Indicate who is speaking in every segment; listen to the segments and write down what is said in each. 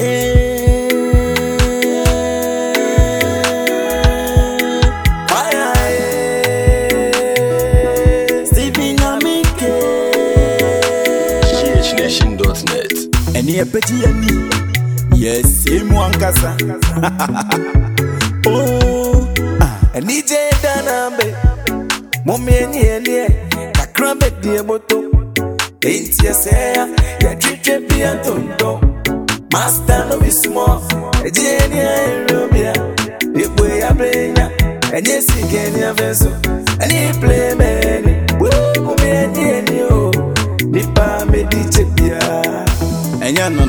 Speaker 1: GHNation.net.
Speaker 2: Any a petty any, yes, same one casa. Oh, and DJ Danabe, Mommy and ye, a crabbit dear moto. Ain't you say, ya treat be a tonto. Master no be small, a genia and Robia. If we are playing, and yes, he can have vessel, and he play many. Mommy and ye, Nipa me DJ.
Speaker 3: Enya no,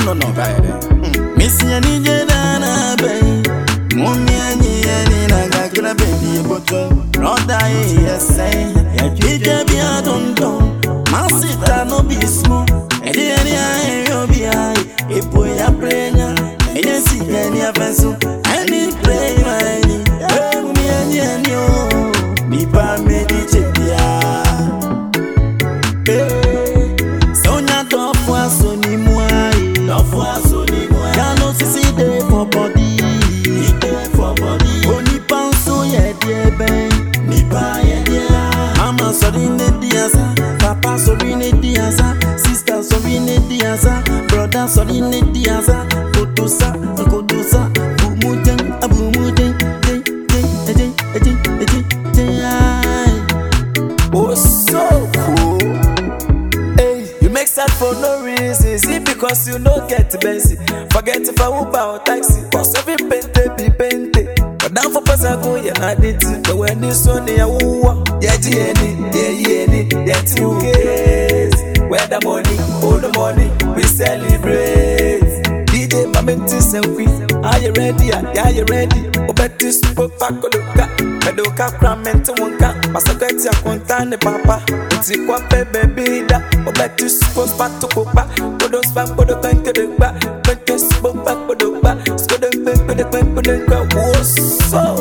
Speaker 3: Missy and Dana Bay. Mommy and ye, na gagla baby, but not die, yes, say, you can be a don't. Masita no be small, and the area will be high. If we are playing, and you see any vessel, and it play money. Me and you, Nipa made it. Sonia don't was so ni moi, don't was so ni moi. Cano see day for body, for body. Only pound so yeah, dear Ben, Nipa, yeah. Mama sorry, Nediasa. Papa sorry Nediasa, sister sorry Nediasa, brother sorry Nediasa, Kotosa, Bumuten,
Speaker 2: oh, so cool. Hey, you make sad for no reason. See, because you don't get Benzi. Forget if I Uber or taxi. Cause every pente be pente. But down for Pasago, you're not it. But when this one, yeah, yeah, 2 Ks. Where the money, all the money, we celebrate. DJ Mamenti Selfie, are you ready? Are you ready? Obeti super pakodoka, medoka kramenti wonka, masaketi ya kontane papa. Uti kwa baby da, obeti super patokopa, kodo spam kodo kankedekba, kente super pakodoka, skodo nkwa, so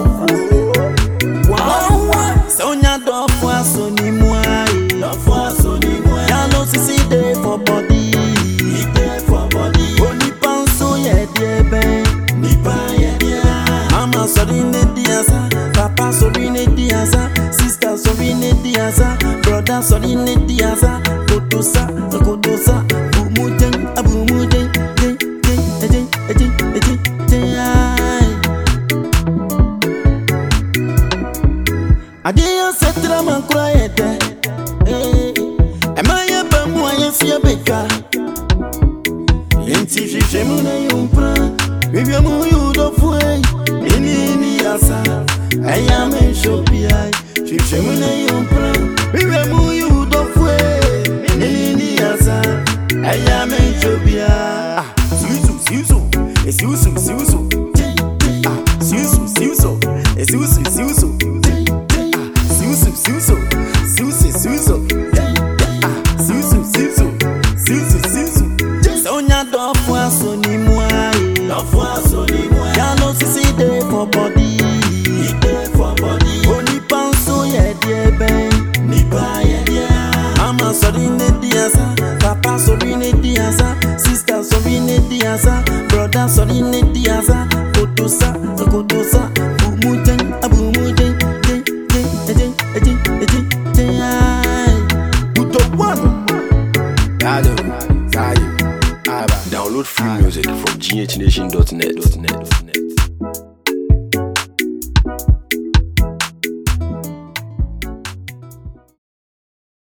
Speaker 2: wow.
Speaker 3: Sonia don't was so ni moi, Cano see day for body, for body. Only pound so yeah, dear Ben, Nipa, yeah. Mama sorry Nediasa, Papa sorry Nediasa, sister sorry Nediasa, brother sorry Nediasa, Kotosa, Bumuten, Adia setra man cryete, am I a bamu? I see a baker. Ain't if she muna yumpra, if you move you don't way, in Yasa, I am a shopia, she muna yumpra, if you move you don't way, in Yasa, I am a shopia. Susu, it's Susu, Sonia don't was so ni moi, Cano see day for body, for body. Only pound so yeah, dear Ben, Nipa, yeah. Mama sorry Nediasa, Papa sorry Nediasa, sister sorry Nediasa, brother sorry Nediasa, Kotosa, Bumuten,
Speaker 1: Download free music from GHNation.net.